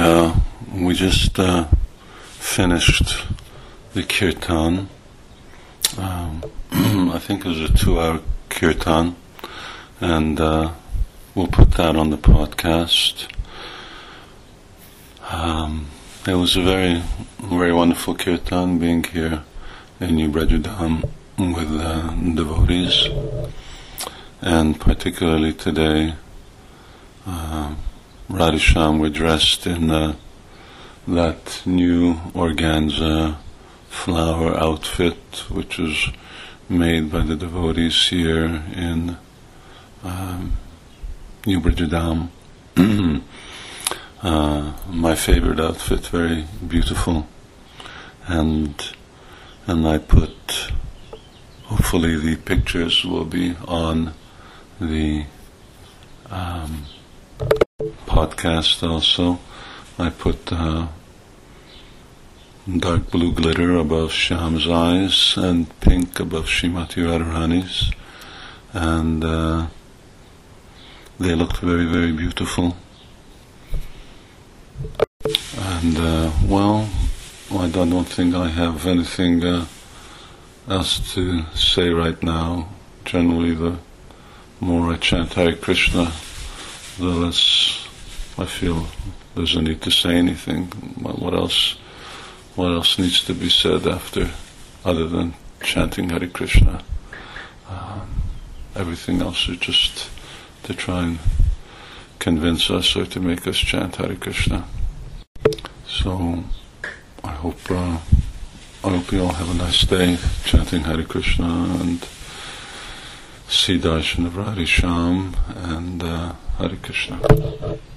We just finished the kirtan. I think it was a 2-hour kirtan, and we'll put that on the podcast. It was a very, very wonderful kirtan being here in New Brajudam with devotees, and particularly today, Radhisham were dressed in that new organza flower outfit which was made by the devotees here in New Brajudam. My favorite outfit, very beautiful, and I put, hopefully the pictures will be on the podcast also. I put dark blue glitter above Shyam's eyes and pink above Srimati Radharani's, and they looked very, very beautiful. And I don't think I have anything else to say right now. Generally, the more I chant Hare Krishna, the less I feel there's a need to say anything. What else needs to be said after, other than chanting Hare Krishna? Everything else is just to try and convince us or to make us chant Hare Krishna. So I hope you all have a nice day chanting Hare Krishna and see darshan of Radhisham and Hare Krishna.